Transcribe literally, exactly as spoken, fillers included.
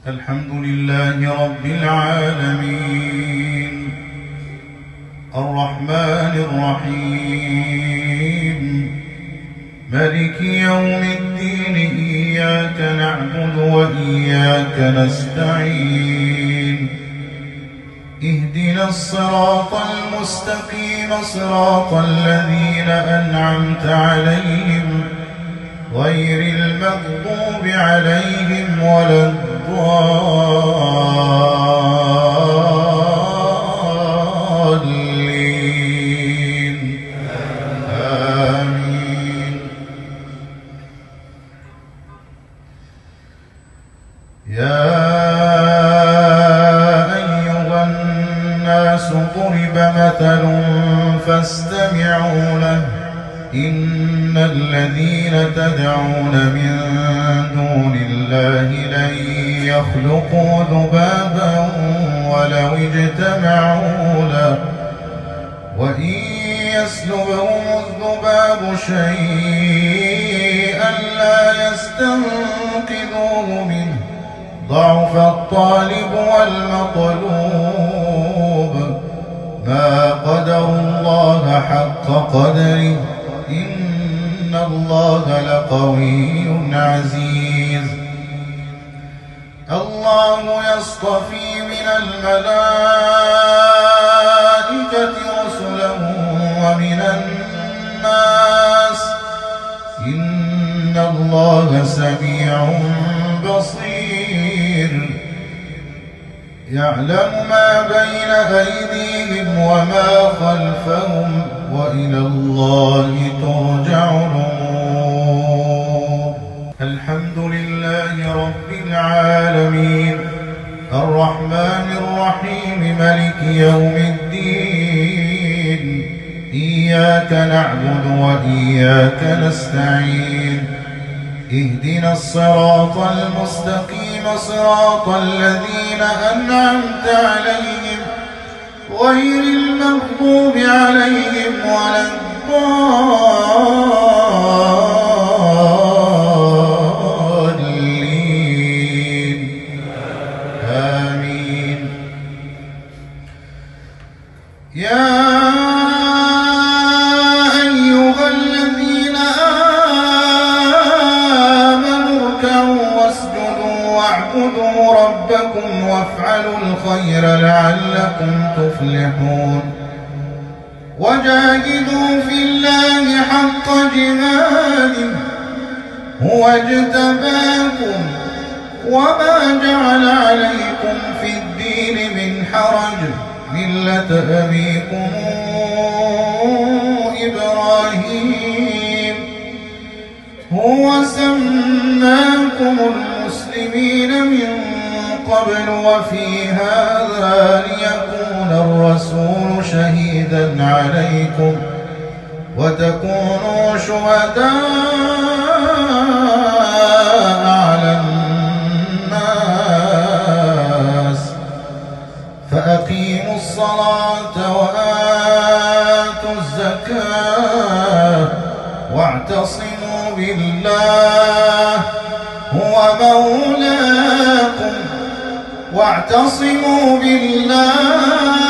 الحمد لله رب العالمين الرحمن الرحيم مالك يوم الدين إياك نعبد وإياك نستعين اهدنا الصراط المستقيم صراط الذين أنعمت عليهم غير المغضوب عليهم ولا الضالين آمين. يا أيها الناس ضرب مثل فاستمعوا له إن الذين تدعون من دون الله لن يخلقوا ذبابا ولو اجتمعوا له وإن يسلبهم الذباب شيئا لا يستنقذوه منه ضعف الطالب والمطلوب ما قدر الله حق قدره إن الله لقوي عزيز. الله يصطفي من الملائكة رسلا ومن الناس إن الله سميع بصير يعلم ما بين أيديهم وما خلفهم وإلى الله ترجع الأمور. الحمد لله رب العالمين الرحمن الرحيم مالك يوم الدين إياك نعبد وإياك نستعين اهدنا الصراط المستقيم صراط الذين أنعمت عليهم غير المغضوب عليهم ولا الضالين آمين. يا أيها الذين آمنوا اركعوا واسجدوا واعبدوا ربكم وافعلوا الخير لعلكم تفلحون وجاهدوا في الله حق جهاده هو اجتباكم وما جعل عليكم في الدين من حرج ملة أبيكم إبراهيم هو سماكم المسلمين من قبل وفي هذا ليكون الرسول شهيدا عليكم وتكونوا شهداء على الناس فأقيموا الصلاة وآتوا الزكاة واعتصموا بالله هو مولاكم واعتصموا بالله